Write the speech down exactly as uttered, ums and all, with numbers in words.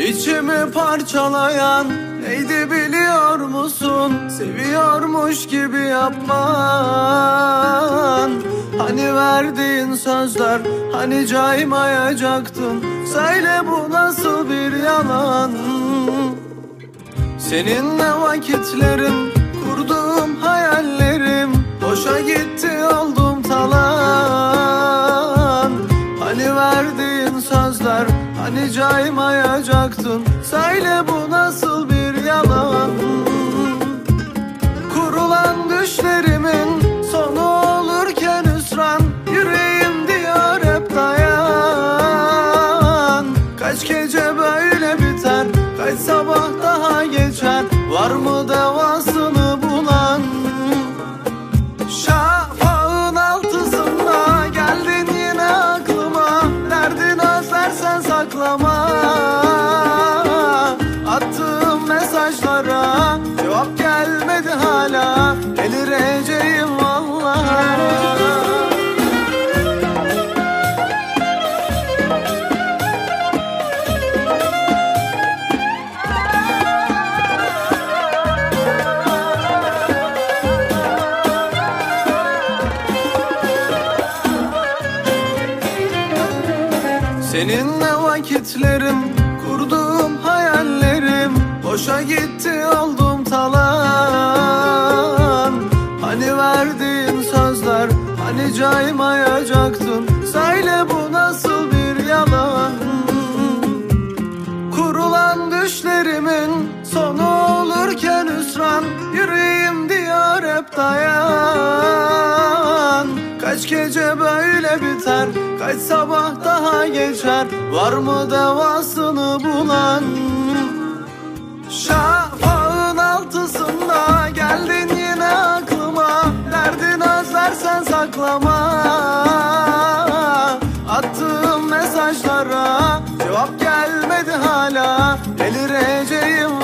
İçimi parçalayan neydi biliyor musun? Seviyormuş gibi yapman. Hani verdiğin sözler, hani caymayacaktın. Söyle bu nasıl bir yalan? Seninle vakitlerim, kurduğum hayallerim boşa gitti, oldum talan. Hani verdiğin sözler, hani caymayacaktın. Söyle bu nasıl bir yalan? Kurulan düşlerimin sonu olurken hüsran. Yüreğim diyor hep dayan. Kaç gece böyle biter, kaç sabah daha geçer. Var mı devasını bulan? Şafağın altısında geldin yine aklıma. Derdin özlersen saklama. Attığım mesajlara cevap gelmedi hala. Delireceğim vallahi. Seninle vakitlerim, kurduğum hayallerim boşa gitti, oldum talan. Hani verdiğin sözler, hani caymayacaktın. Söyle bu nasıl bir yalan? Kurulan düşlerimin sonu olurken hüsran. Yüreğim diyor hep dayan. Kaç gece böyle biter, kaç sabah daha geçer. Var mı devasını bulan? Şafağın altısında geldin yine aklıma. Derdin özlersen saklama. Attığım mesajlara cevap gelmedi hala. Delireceğim